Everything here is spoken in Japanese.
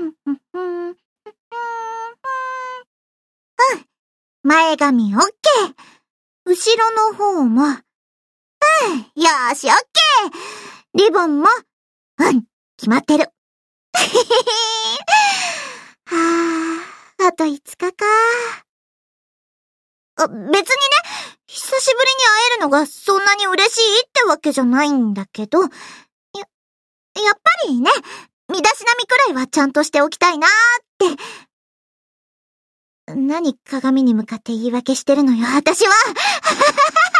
前髪オッケー。後ろの方も。よーし、オッケー。リボンも。決まってる。あと5日か。別にね、久しぶりに会えるのがそんなに嬉しいってわけじゃないんだけど、やっぱりね、身だしなみくらいはちゃんとしておきたいなーって。何鏡に向かって言い訳してるのよ、私は。